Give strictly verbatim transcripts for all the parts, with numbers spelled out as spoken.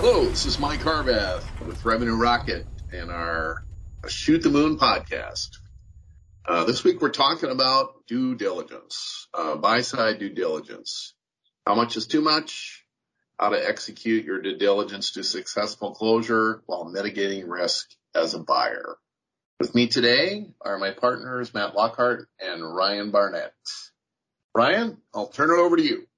Hello, this is Mike Harbath with Revenue Rocket and our Shoot the Moon podcast. Uh, this week we're talking about due diligence, uh, buy-side due diligence. How much is too much? How to execute your due diligence to successful closure while mitigating risk as a buyer. With me today are my partners, Matt Lockhart and Ryan Barnett. Ryan, I'll turn it over to you.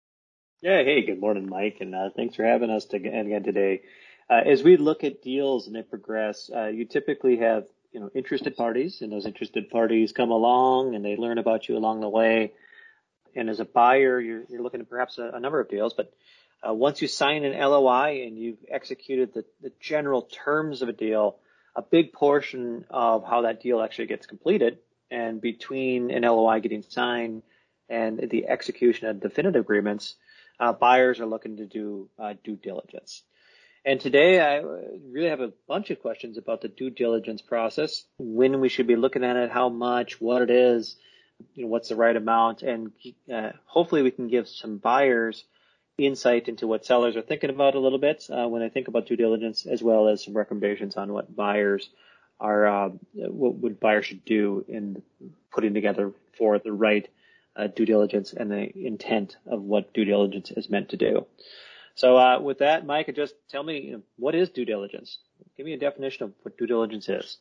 Yeah, hey, good morning, Mike, and uh, thanks for having us to, again today. Uh, as we look at deals and they progress, uh, you typically have you know interested parties, and those interested parties come along and they learn about you along the way. And as a buyer, you're, you're looking at perhaps a, a number of deals, but uh, once you sign an L O I and you've executed the, the general terms of a deal, a big portion of how that deal actually gets completed, and between an L O I getting signed and the execution of definitive agreements, Uh, buyers are looking to do uh, due diligence. And today I really have a bunch of questions about the due diligence process, when we should be looking at it, how much, what it is, you know, what's the right amount, and uh, hopefully we can give some buyers insight into what sellers are thinking about a little bit uh, when they think about due diligence, as well as some recommendations on what buyers are, uh, what, what buyers should do in putting together for the right Uh, due diligence and the intent of what due diligence is meant to do. So uh, with that, Mike, just tell me, you know, what is due diligence? Give me a definition of what due diligence is.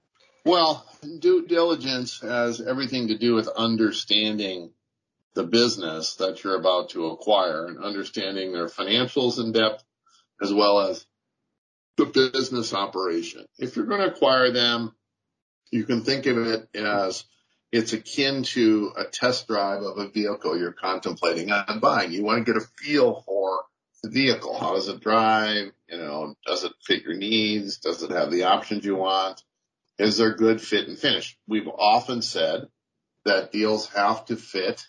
Well, due diligence has everything to do with understanding the business that you're about to acquire and understanding their financials in depth, as well as the business operation. If you're going to acquire them, you can think of it as it's akin to a test drive of a vehicle you're contemplating on buying. You want to get a feel for the vehicle. How does it drive? You know, does it fit your needs? Does it have the options you want? Is there good fit and finish? We've often said that deals have to fit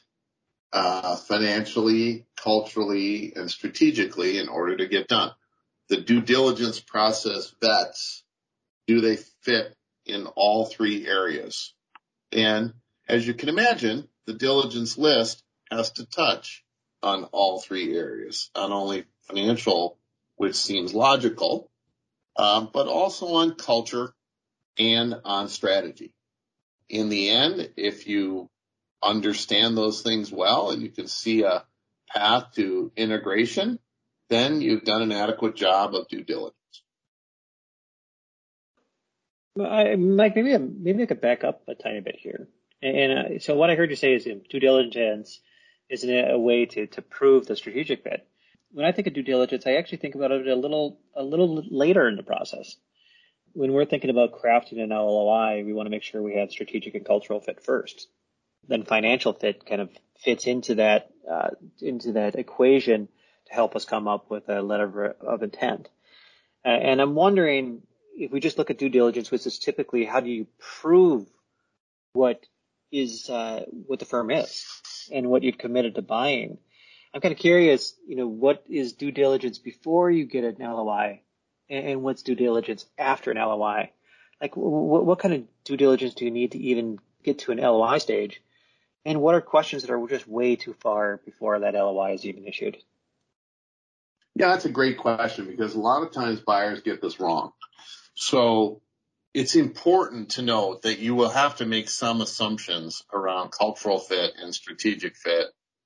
uh, financially, culturally, and strategically in order to get done. The due diligence process vets, do they fit in all three areas? And as you can imagine, the diligence list has to touch on all three areas, not only financial, which seems logical, um, but also on culture and on strategy. In the end, if you understand those things well and you can see a path to integration, then you've done an adequate job of due diligence. I, Mike, maybe, maybe I could back up a tiny bit here. And uh, so what I heard you say is you know, due diligence is a way to, to prove the strategic fit. When I think of due diligence, I actually think about it a little a little later in the process. When we're thinking about crafting an L O I, we want to make sure we have strategic and cultural fit first. Then financial fit kind of fits into that uh, into that equation to help us come up with a letter of intent. Uh, and I'm wondering, if we just look at due diligence, which is typically how do you prove what is uh, what the firm is and what you've committed to buying? I'm kind of curious, you know, what is due diligence before you get an L O I, and, and what's due diligence after an L O I? Like, w- what kind of due diligence do you need to even get to an L O I stage? And what are questions that are just way too far before that L O I is even issued? Yeah, that's a great question because a lot of times buyers get this wrong. So it's important to note that you will have to make some assumptions around cultural fit and strategic fit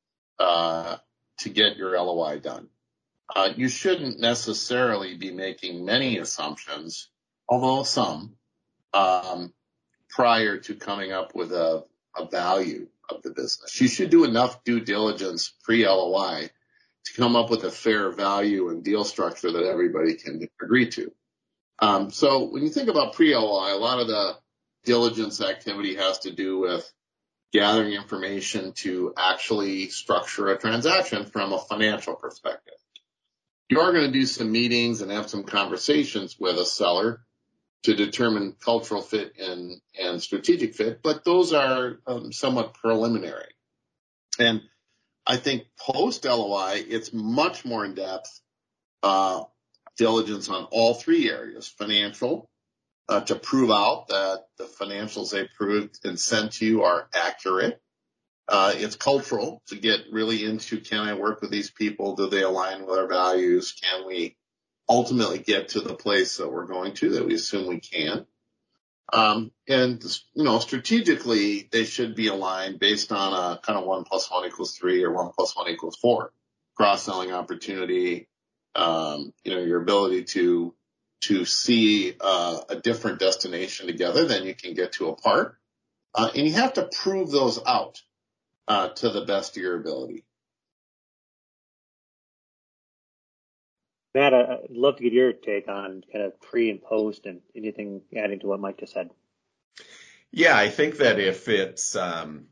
uh, to get your L O I done. Uh, you shouldn't necessarily be making many assumptions, although some, um, prior to coming up with a, a value of the business. You should do enough due diligence pre-L O I to come up with a fair value and deal structure that everybody can agree to. Um, so when you think about pre-L O I, a lot of the diligence activity has to do with gathering information to actually structure a transaction from a financial perspective. You are going to do some meetings and have some conversations with a seller to determine cultural fit and, and strategic fit, but those are um, somewhat preliminary. And I think post-L O I, it's much more in-depth uh, diligence on all three areas: financial, uh, to prove out that the financials they proved and sent to you are accurate. Uh, it's cultural, to get really into, can I work with these people? Do they align with our values? Can we ultimately get to the place that we're going to, that we assume we can. Um, and, you know, strategically, they should be aligned based on a kind of one plus one equals three or one plus one equals four cross-selling opportunity. Um, you know, your ability to, to see, uh, a different destination together than you can get to apart. Uh, and you have to prove those out, uh, to the best of your ability. Matt, I'd love to get your take on kind of pre and post and anything adding to what Mike just said. Yeah, I think that if it's um,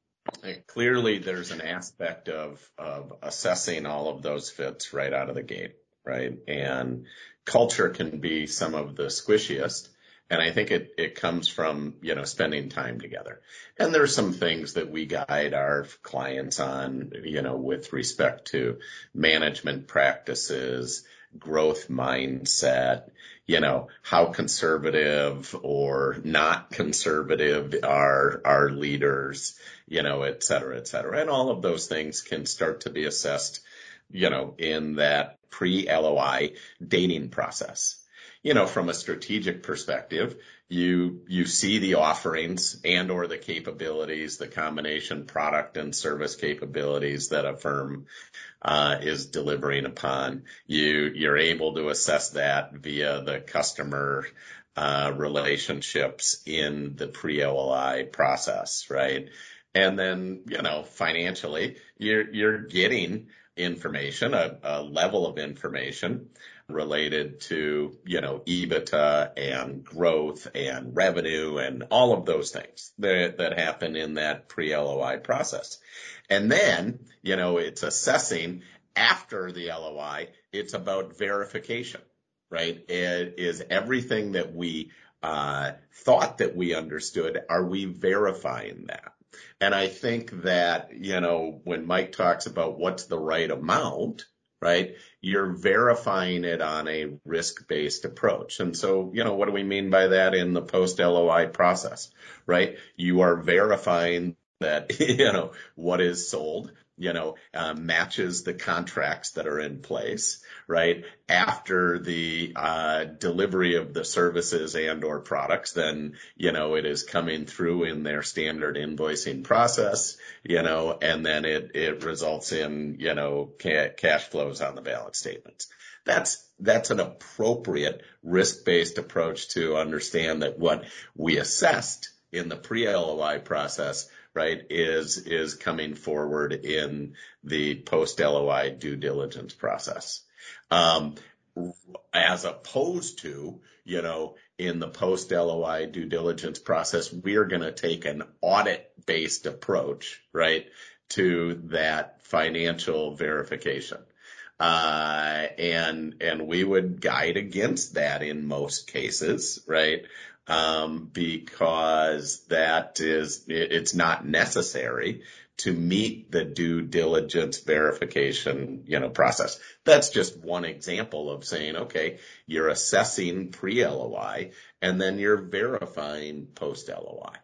clearly there's an aspect of of assessing all of those fits right out of the gate, right? And culture can be some of the squishiest. And I think it, it comes from, you know, spending time together. And there's some things that we guide our clients on, you know, with respect to management practices, growth mindset, you know, how conservative or not conservative are our leaders, you know, et cetera, et cetera. And all of those things can start to be assessed, you know, in that pre-L O I dating process. You know, from a strategic perspective, you, you see the offerings and or the capabilities, the combination product and service capabilities that a firm uh, is delivering upon. You, you're able to assess that via the customer uh, relationships in the pre-L O I process, right? And then, you know, financially, you're, you're getting information, a, a level of information related to, you know, EBITDA and growth and revenue and all of those things that, that happen in that pre-L O I process. And then, you know, it's assessing after the L O I, it's about verification, right? It is everything that we uh, thought that we understood, are we verifying that? And I think that, you know, when Mike talks about what's the right amount, right, you're verifying it on a risk-based approach. And so, you know, what do we mean by that in the post-L O I process, right? You are verifying that, you know, what is sold, you know, uh, matches the contracts that are in place, right? After the uh, delivery of the services and or products, then, you know, it is coming through in their standard invoicing process, you know, and then it, it results in, you know, ca- cash flows on the balance statements. That's, that's an appropriate risk-based approach to understand that what we assessed in the pre-L O I process, right, is, is coming forward in the post-L O I due diligence process. Um, as opposed to, you know, in the post-L O I due diligence process, we're going to take an audit-based approach, right, to that financial verification. Uh, and, and we would guide against that in most cases, right? Um, because that is, it's not necessary to meet the due diligence verification, you know, process. That's just one example of saying, okay, you're assessing pre-L O I and then you're verifying post-L O I.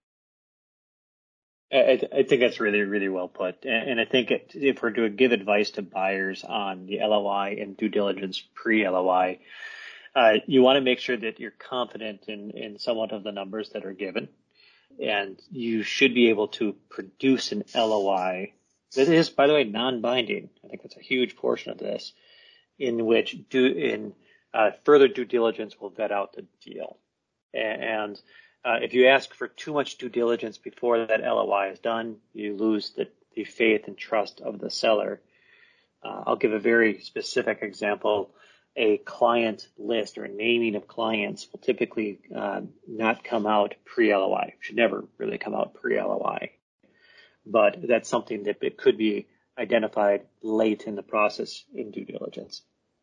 I, I think that's really, really well put. And, and I think it, if we're to give advice to buyers on the L O I and due diligence pre-L O I, uh, you want to make sure that you're confident in, in somewhat of the numbers that are given. And you should be able to produce an L O I that is, by the way, non-binding. I think that's a huge portion of this, in which do in uh, further due diligence will vet out the deal. And uh, if you ask for too much due diligence before that L O I is done, you lose the, the faith and trust of the seller. Uh, I'll give a very specific example. A client list or a naming of clients will typically uh, not come out pre-L O I. Should never really come out pre-L O I. But that's something that it could be identified late in the process in due diligence.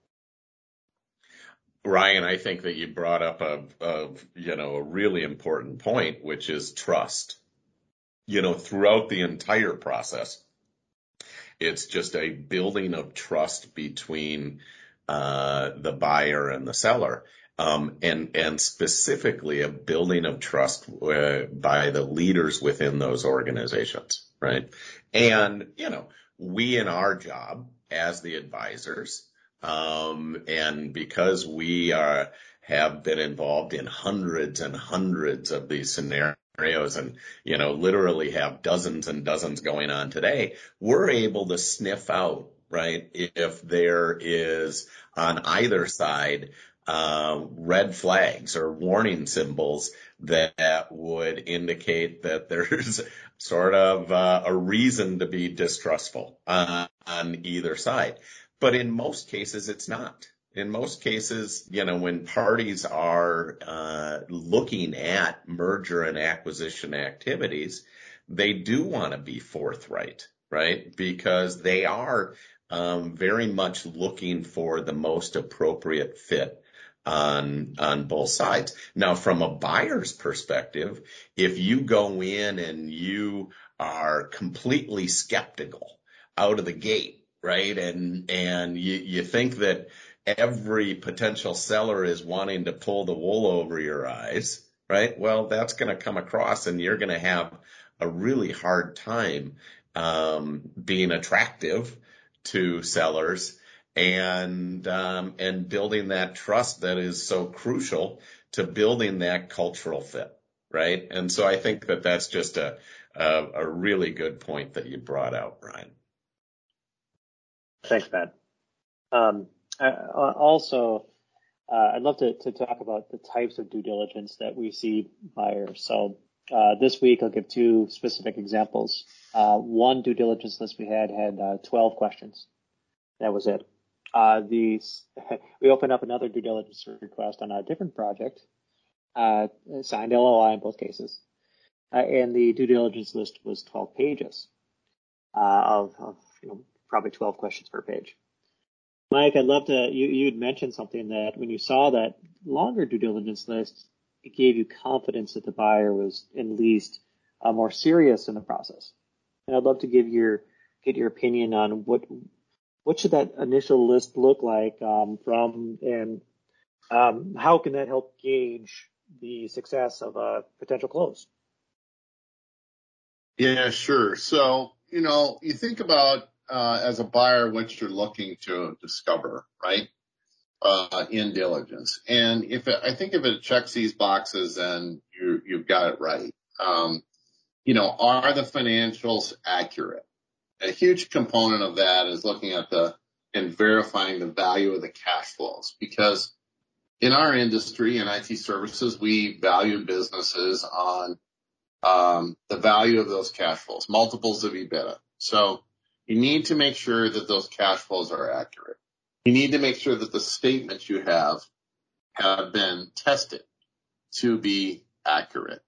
Ryan, I think that you brought up a, a, you know, a really important point, which is trust. You know, throughout the entire process, it's just a building of trust between uh, the buyer and the seller, um, and and specifically a building of trust uh, by the leaders within those organizations, right? And you know, we in our job as the advisors Um, and because we are, have been involved in hundreds and hundreds of these scenarios and, you know, literally have dozens and dozens going on today, we're able to sniff out, right, if there is on either side uh, red flags or warning symbols that would indicate that there's sort of uh, a reason to be distrustful uh, on either side. But in most cases, it's not. In most cases, you know, when parties are uh, looking at merger and acquisition activities, they do want to be forthright, right? Because they are um, very much looking for the most appropriate fit on on both sides. Now, from a buyer's perspective, if you go in and you are completely skeptical out of the gate, right, and and you, you think that every potential seller is wanting to pull the wool over your eyes, right? Well, that's going to come across, and you're going to have a really hard time um, being attractive to sellers and um, and building that trust that is so crucial to building that cultural fit, right? And so I think that that's just a a, a really good point that you brought out, Brian. Thanks, Matt. Um, I, also, uh, I'd love to, to talk about the types of due diligence that we see buyers. So uh, this week, I'll give two specific examples. Uh, one due diligence list we had had uh, twelve questions. That was it. Uh, these, we opened up another due diligence request on a different project, uh, signed L O I in both cases, uh, and the due diligence list was twelve pages uh, of, of you know, probably twelve questions per page. Mike, I'd love to, you, you'd mentioned something that when you saw that longer due diligence list, it gave you confidence that the buyer was at least uh, more serious in the process. And I'd love to give your, get your opinion on what, what should that initial list look like um, from, and um, how can that help gauge the success of a potential close? Yeah, sure. So, you know, you think about uh, as a buyer what you're looking to discover, right? Uh, in diligence. And if it, I think if it checks these boxes, then you, you've got it right. Um, you know, are the financials accurate? A huge component of that is looking at the and verifying the value of the cash flows, because in our industry in I T services, we value businesses on um, the value of those cash flows, multiples of EBITDA. So you need to make sure that those cash flows are accurate. You need to make sure that the statements you have have been tested to be accurate.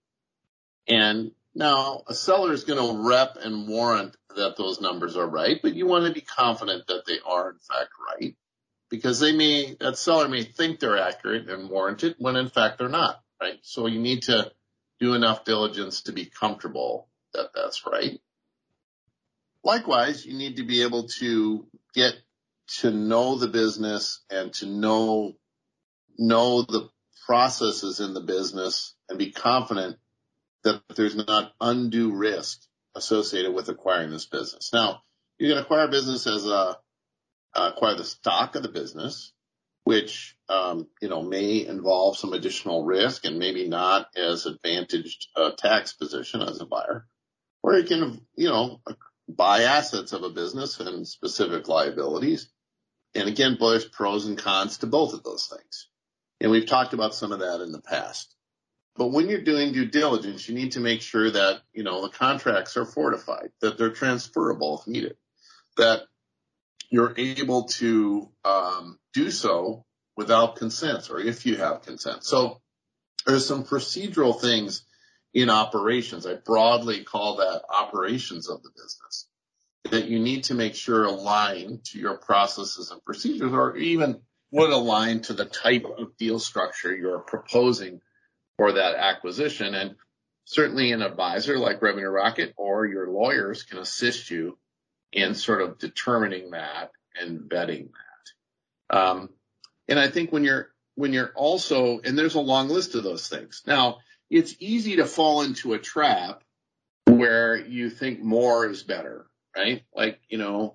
And now a seller is going to rep and warrant that those numbers are right, but you want to be confident that they are in fact right, because they may, that seller may think they're accurate and warranted when in fact they're not, right? So you need to do enough diligence to be comfortable that that's right. Likewise, you need to be able to get to know the business and to know, know the processes in the business and be confident that there's not undue risk associated with acquiring this business. Now, you can acquire a business as a, uh, acquire the stock of the business, which, um, you know, may involve some additional risk and maybe not as advantaged a tax position as a buyer. Or you can, you know, buy assets of a business and specific liabilities. And again, there's pros and cons to both of those things. And we've talked about some of that in the past. But when you're doing due diligence, you need to make sure that, you know, the contracts are fortified, that they're transferable if needed, that you're able to um, do so without consent, or if you have consent. So there's some procedural things in operations. I broadly call that operations of the business, that you need to make sure align to your processes and procedures, or even would align to the type of deal structure you're proposing for that acquisition. And certainly an advisor like Revenue Rocket or your lawyers can assist you in sort of determining that and vetting that. Um, and I think when you're, when you're also, and there's a long list of those things. Now, it's easy to fall into a trap where you think more is better, right? Like, you know,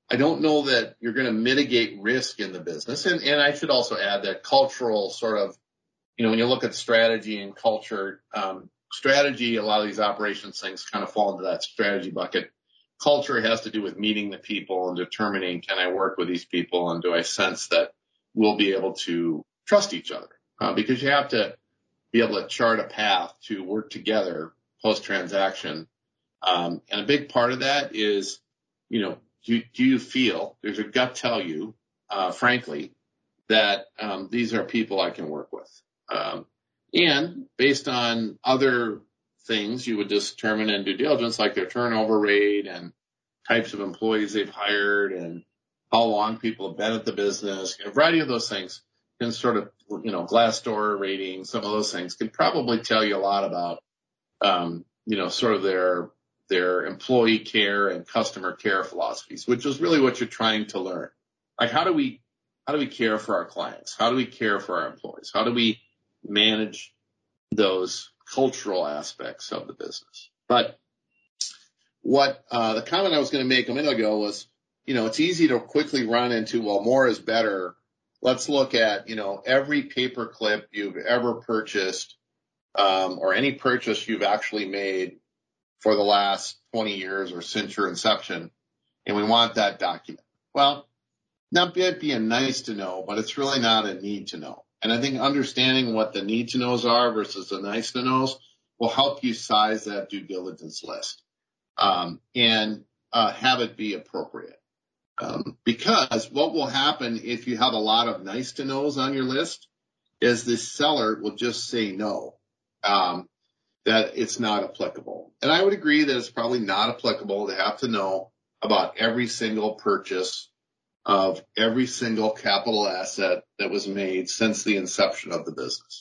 I don't know that you're going to mitigate risk in the business. And, and I should also add that cultural sort of, you know, when you look at strategy and culture, um, strategy, a lot of these operations things kind of fall into that strategy bucket. Culture has to do with meeting the people and determining, can I work with these people, and do I sense that we'll be able to trust each other? Uh, because you have to be able to chart a path to work together post-transaction. Um, and a big part of that is, you know, do, do you feel, there's a gut tell you, uh, frankly, that um, these are people I can work with. Um, and based on other things you would determine in due diligence, like their turnover rate and types of employees they've hired and how long people have been at the business, a variety of those things can sort of, you know, Glassdoor rating, some of those things can probably tell you a lot about, um, you know, sort of their, their employee care and customer care philosophies, which is really what you're trying to learn. Like, how do we, how do we care for our clients? How do we care for our employees? How do we manage those cultural aspects of the business? But what, uh, the comment I was going to make a minute ago was, you know, it's easy to quickly run into, well, more is better. Let's look at, you know, every paperclip you've ever purchased, um, or any purchase you've actually made for the last twenty years or since your inception, and we want that document. Well, that might be a nice to know, but it's really not a need to know. And I think understanding what the need to knows are versus the nice to knows will help you size that due diligence list, um, and uh, have it be appropriate. Um, because what will happen if you have a lot of nice to knows on your list is this seller will just say no, um, that it's not applicable. And I would agree that it's probably not applicable to have to know about every single purchase of every single capital asset that was made since the inception of the business.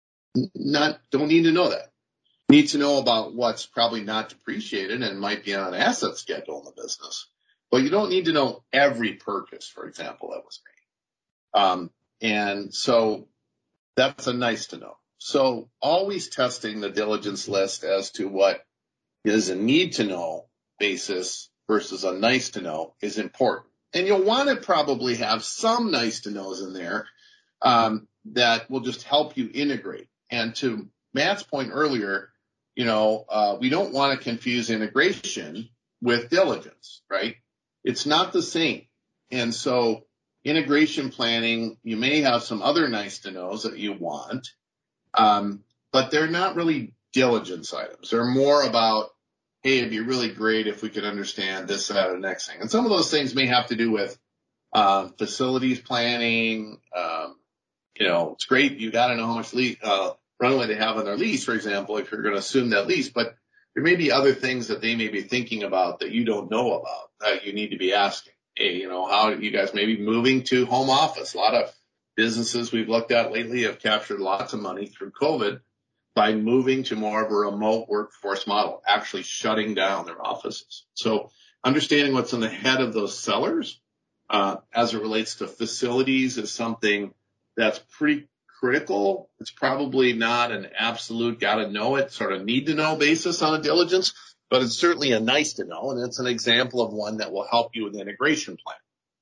Not, don't need to know that. Need to know about what's probably not depreciated and might be on an asset schedule in the business. But you don't need to know every purchase, for example, that was made. Um, and so that's a nice to know. So always testing the diligence list as to what is a need to know basis versus a nice to know is important. And you'll want to probably have some nice to knows in there, um, that will just help you integrate. And to Matt's point earlier, you know, uh, we don't want to confuse integration with diligence, right? It's not the same. And so integration planning, you may have some other nice to knows that you want, um, but they're not really diligence items. They're more about, hey, it'd be really great if we could understand this, that, or the next thing. And some of those things may have to do with um, facilities planning. Um, you know, it's great. You got to know how much le- uh, runway they have on their lease, for example, if you're going to assume that lease. But there may be other things that they may be thinking about that you don't know about that you need to be asking. Hey, you know, how you guys may be moving to home office. A lot of businesses we've looked at lately have captured lots of money through COVID by moving to more of a remote workforce model, actually shutting down their offices. So understanding what's in the head of those sellers uh, as it relates to facilities is something that's pretty critical. It's probably not an absolute got to know it, sort of need to know basis on a diligence, but it's certainly a nice to know, and it's an example of one that will help you with the integration plan.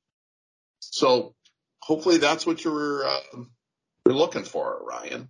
So hopefully that's what you're, uh, you're looking for, Ryan.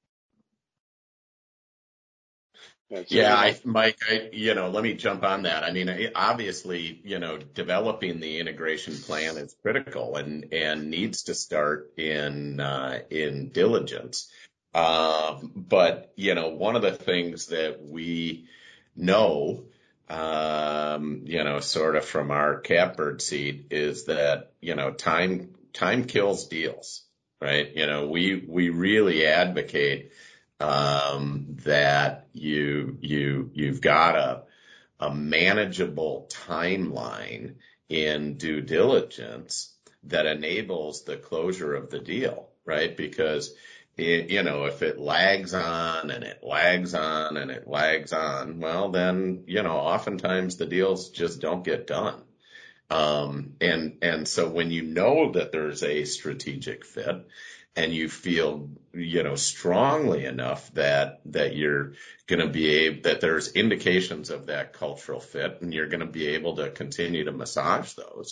Yeah, I, Mike, I, you know, let me jump on that. I mean, obviously, you know, developing the integration plan is critical and, and needs to start in, uh, in diligence. Um, but, you know, one of the things that we know, um, you know, sort of from our catbird seat is that, you know, time, time kills deals, right? You know, we, we really advocate Um, that you, you, you've got a, a manageable timeline in due diligence that enables the closure of the deal, right? Because it, you know, if it lags on and it lags on and it lags on, well, then, you know, oftentimes the deals just don't get done. Um, and, and so when you know that there's a strategic fit, and you feel, you know, strongly enough that, that you're going to be able, that there's indications of that cultural fit and you're going to be able to continue to massage those,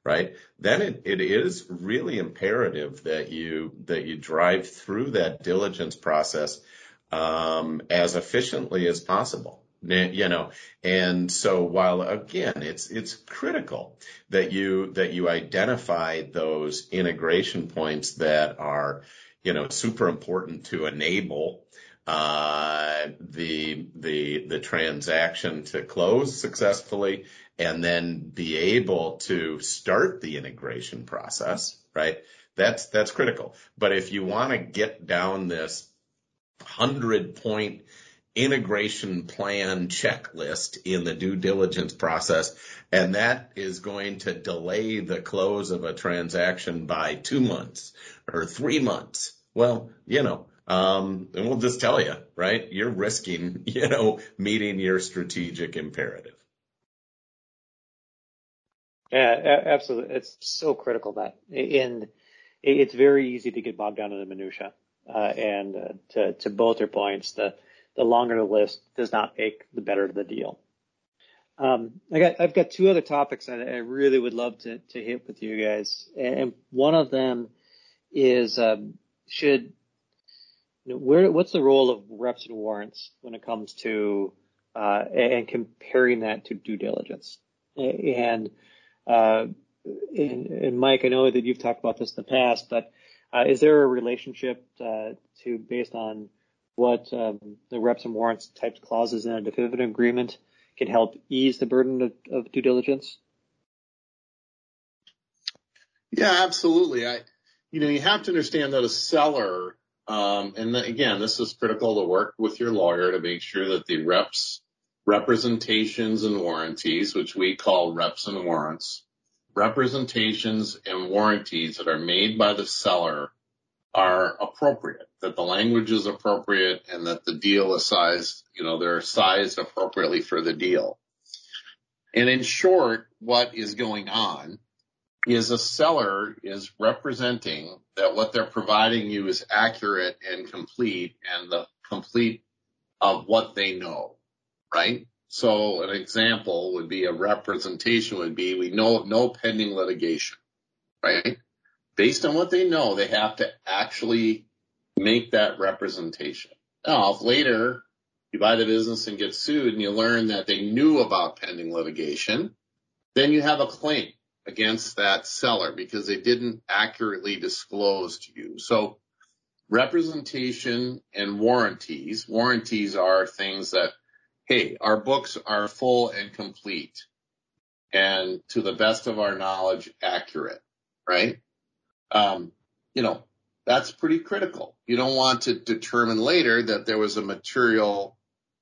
right? Then it, it is really imperative that you, that you drive through that diligence process, um, as efficiently as possible. You know, and so while again, it's, it's critical that you, that you identify those integration points that are, you know, super important to enable, uh, the, the, the transaction to close successfully, and then be able to start the integration process, right? That's, that's critical. But if you want to get down this hundred point integration plan checklist in the due diligence process, and that is going to delay the close of a transaction by two months or three months. Well, you know, um, and we'll just tell you, right? You're risking, you know, meeting your strategic imperative. Yeah, absolutely. It's so critical that, and it's very easy to get bogged down in the minutia. Uh, and uh, to, to both your points, the, the longer the list does not make the better the deal. Um, I got, I've got two other topics I, I really would love to, to hit with you guys. And one of them is, um, should, you know, where, what's the role of reps and warrants when it comes to, uh, and comparing that to due diligence? And, uh, and, and Mike, I know that you've talked about this in the past, but Uh, is there a relationship uh, to based on what um, the reps and warrants types clauses in a definitive agreement can help ease the burden of, of due diligence? Yeah, absolutely. I, you know, you have to understand that a seller, um, and then, again, this is critical to work with your lawyer to make sure that the reps, representations and warranties, which we call reps and warrants, representations and warranties that are made by the seller are appropriate, that the language is appropriate, and that the deal is sized, you know, they're sized appropriately for the deal. And in short, what is going on is a seller is representing that what they're providing you is accurate and complete, and the complete of what they know, right? So an example would be, a representation would be, we know no pending litigation, right? Based on what they know, they have to actually make that representation. Now, if later you buy the business and get sued and you learn that they knew about pending litigation, then you have a claim against that seller because they didn't accurately disclose to you. So representation and warranties, warranties are things that, hey, our books are full and complete and to the best of our knowledge, accurate, right? Um, you know, that's pretty critical. You don't want to determine later that there was a material,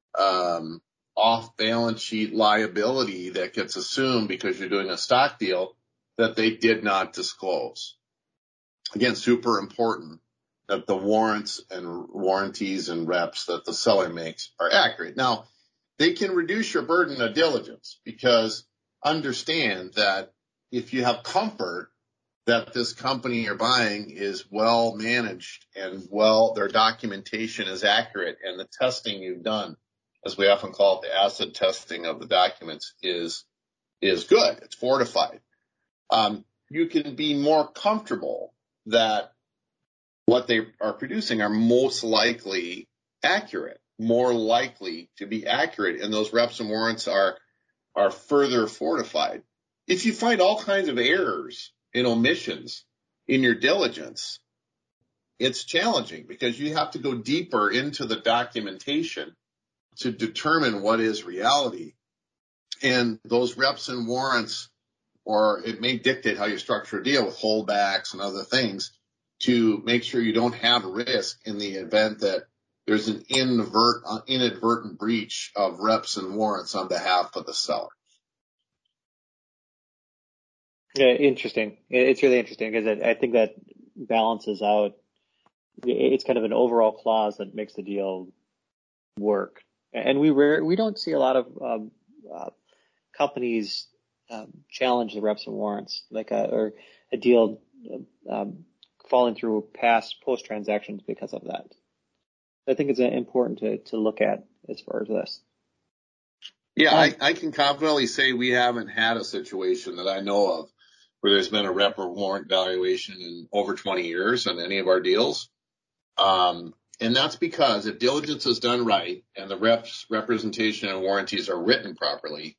um, off balance sheet liability that gets assumed because you're doing a stock deal that they did not disclose. Again, super important that the warrants and warranties and reps that the seller makes are accurate. Now, they can reduce your burden of diligence, because understand that if you have comfort that this company you're buying is well managed and well, their documentation is accurate and the testing you've done, as we often call it, the acid testing of the documents, is, is good. It's fortified. Um, you can be more comfortable that what they are producing are most likely accurate, more likely to be accurate, and those reps and warrants are, are further fortified. If you find all kinds of errors and omissions in your diligence, it's challenging because you have to go deeper into the documentation to determine what is reality. And those reps and warrants, or it may dictate how you structure a deal with holdbacks and other things to make sure you don't have risk in the event that there's an inadvert, uh, inadvertent breach of reps and warrants on behalf of the seller. Yeah, interesting. It's really interesting because I think that balances out. It's kind of an overall clause that makes the deal work. And we rare, we don't see a lot of um, uh, companies um, challenge the reps and warrants, like a, or a deal um, falling through past post transactions because of that. I think it's important to to look at as far as this. Yeah, um, I, I can confidently say we haven't had a situation that I know of where there's been a rep or warrant valuation in over twenty years on any of our deals. Um, and that's because if diligence is done right and the reps representation and warranties are written properly,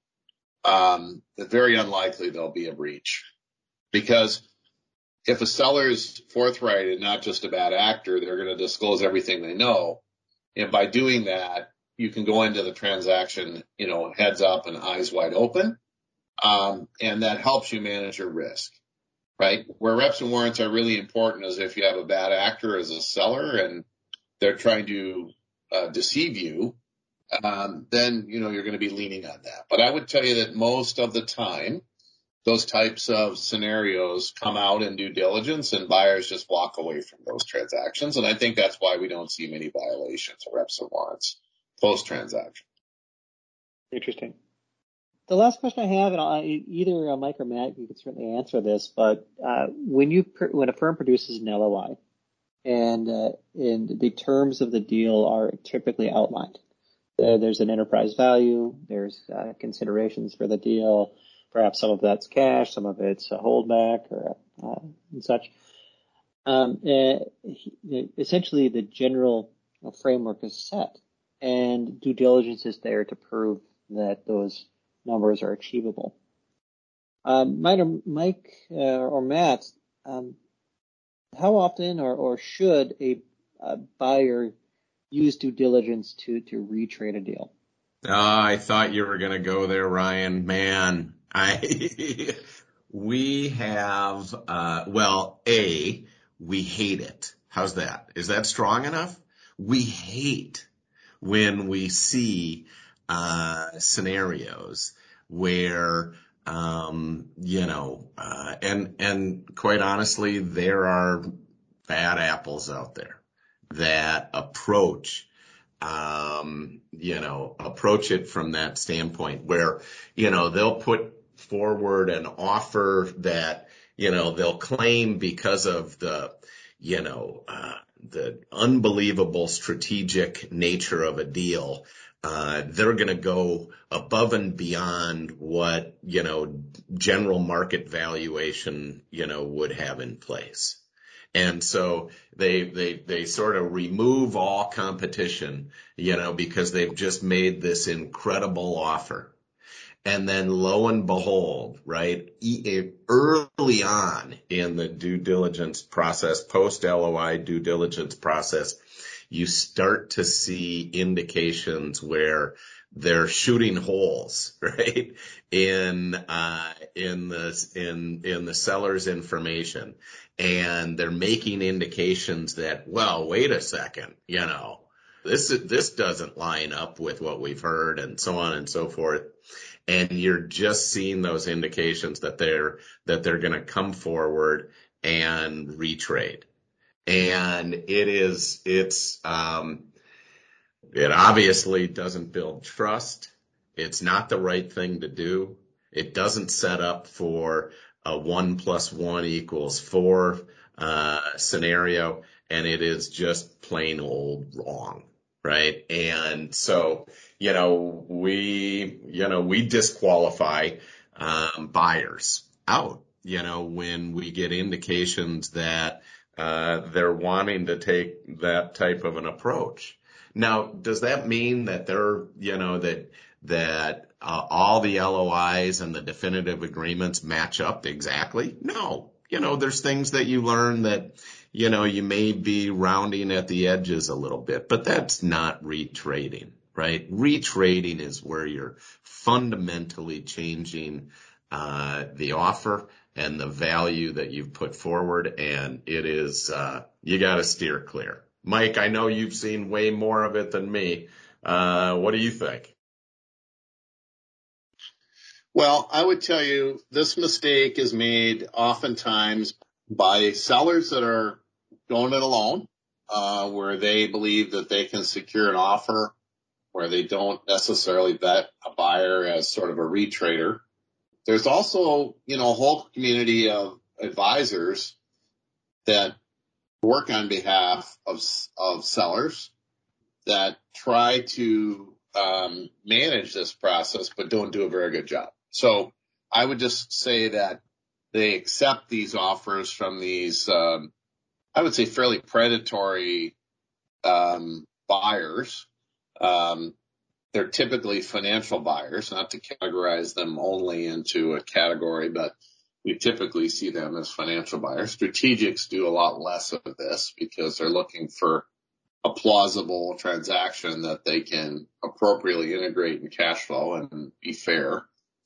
um, it's very unlikely there'll be a breach. Because if a seller is forthright and not just a bad actor, they're going to disclose everything they know. And by doing that, you can go into the transaction, you know, heads up and eyes wide open. Um, and that helps you manage your risk, right? Where reps and warrants are really important is if you have a bad actor as a seller and they're trying to uh, deceive you, um, then, you know, you're going to be leaning on that. But I would tell you that most of the time, those types of scenarios come out in due diligence and buyers just walk away from those transactions. And I think that's why we don't see many violations of reps and warrants post-transaction. Interesting. The last question I have, and I'll, either uh, Mike or Matt, you can certainly answer this, but uh, when you when a firm produces an L O I and uh, and the terms of the deal are typically outlined, uh, there's an enterprise value, there's uh, considerations for the deal, perhaps some of that's cash, some of it's a holdback or uh, and such. Um, uh, essentially, the general framework is set, and due diligence is there to prove that those numbers are achievable. Um, Mike uh, or Matt, um, how often or, or should a, a buyer use due diligence to, to retrade a deal? Oh, I thought you were going to go there, Ryan. Man, I we have, uh, well, A, we hate it. How's that? Is that strong enough? We hate when we see uh scenarios where um you know uh and and quite honestly there are bad apples out there that approach um you know approach it from that standpoint where you know they'll put forward an offer that you know they'll claim because of the you know uh the unbelievable strategic nature of a deal. Uh, they're going to go above and beyond what, you know, general market valuation, you know, would have in place. And so they, they, they sort of remove all competition, you know, because they've just made this incredible offer. And then lo and behold, right, early on in the due diligence process, post L O I due diligence process, you start to see indications where they're shooting holes, right, in, uh, in the, in, in the seller's information. And they're making indications that, well, wait a second, you know, this, this doesn't line up with what we've heard and so on and so forth. And you're just seeing those indications that they're, that they're going to come forward and retrade. And it is, it's, um, it obviously doesn't build trust. It's not the right thing to do. It doesn't set up for a one plus one equals four, uh, scenario. And it is just plain old wrong. Right. And so, you know, we, you know, we disqualify, um, buyers out, you know, when we get indications that, uh, they're wanting to take that type of an approach. Now, does that mean that they're, you know, that, that, uh, all the L O Is and the definitive agreements match up exactly? No. You know, there's things that you learn that, you know, you may be rounding at the edges a little bit, but that's not retrading, right? Retrading is where you're fundamentally changing, uh, the offer and the value that you've put forward. And it is, uh, you got to steer clear. Mike, I know you've seen way more of it than me. Uh, what do you think? Well, I would tell you this mistake is made oftentimes by sellers that are going it alone, uh, where they believe that they can secure an offer, where they don't necessarily vet a buyer as sort of a retrader. There's also, you know, a whole community of advisors that work on behalf of, of sellers that try to um, manage this process, but don't do a very good job. So I would just say that they accept these offers from these, um, I would say fairly predatory, um, buyers. Um, they're typically financial buyers, not to categorize them only into a category, but we typically see them as financial buyers. Strategics do a lot less of this because they're looking for a plausible transaction that they can appropriately integrate in cash flow and be fair.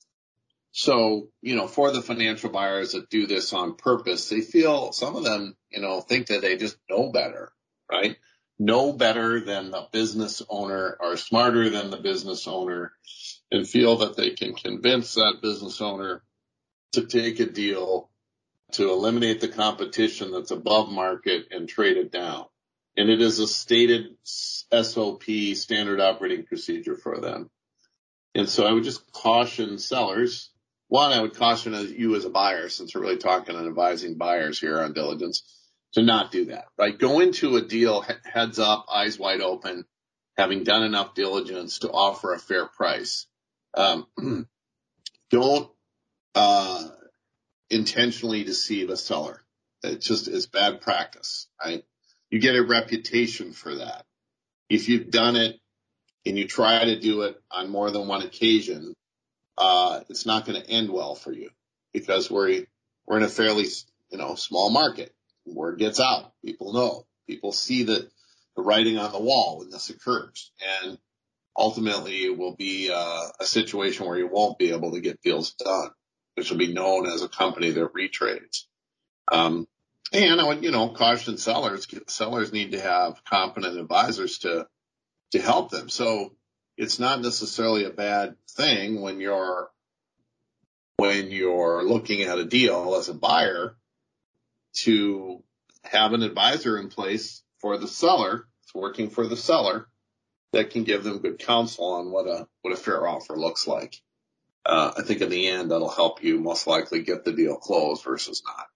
So, you know, for the financial buyers that do this on purpose, they feel, some of them, you know, think that they just know better, right? Know better than the business owner, are smarter than the business owner, and feel that they can convince that business owner to take a deal to eliminate the competition that's above market and trade it down. And it is a stated S O P, standard operating procedure for them. And so I would just caution sellers. One, I would caution you as a buyer, since we're really talking and advising buyers here on diligence, to not do that, right? Go into a deal heads up, eyes wide open, having done enough diligence to offer a fair price. Um, don't uh, intentionally deceive a seller. It just is bad practice, right? You get a reputation for that. If you've done it and you try to do it on more than one occasion, uh, it's not going to end well for you, because we're, we're in a fairly, you know, small market. Word gets out. People know. People see the, the writing on the wall when this occurs. And ultimately it will be uh, a situation where you won't be able to get deals done, which will be known as a company that retrades. Um, and I would, you know, caution sellers. Sellers need to have competent advisors to, to help them. So it's not necessarily a bad thing when you're, when you're looking at a deal as a buyer to have an advisor in place for the seller. It's working for the seller that can give them good counsel on what a, what a fair offer looks like. Uh, I think in the end, that'll help you most likely get the deal closed versus not.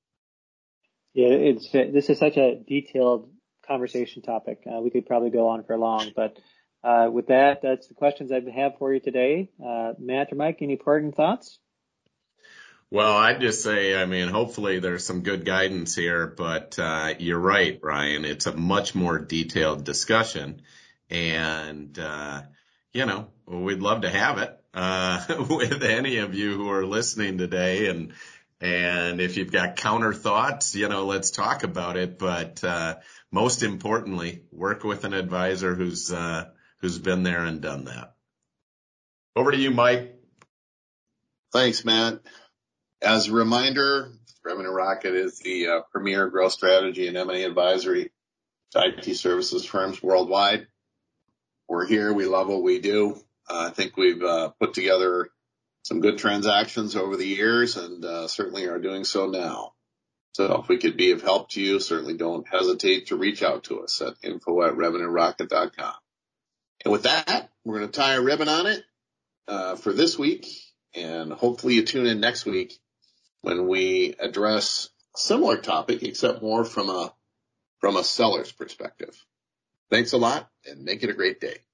Yeah, it's, this is such a detailed conversation topic. Uh, we could probably go on for long, but uh, with that, that's the questions I have for you today. Uh, Matt or Mike, any parting thoughts? Well, I'd just say, I mean, hopefully there's some good guidance here, but uh, you're right, Ryan. It's a much more detailed discussion. And, uh, you know, we'd love to have it uh, with any of you who are listening today. And and if you've got counter thoughts, you know, let's talk about it. But uh, most importantly, work with an advisor who's uh, who's been there and done that. Over to you, Mike. Thanks, Matt. As a reminder, Revenue Rocket is the uh, premier growth strategy and M and A advisory to I T services firms worldwide. We're here. We love what we do. Uh, I think we've uh, put together some good transactions over the years, and uh, certainly are doing so now. So if we could be of help to you, certainly don't hesitate to reach out to us at info at revenue rocket dot com. And with that, we're going to tie a ribbon on it uh, for this week, and hopefully you tune in next week when we address a similar topic, except more from a from a seller's perspective. Thanks a lot, and make it a great day.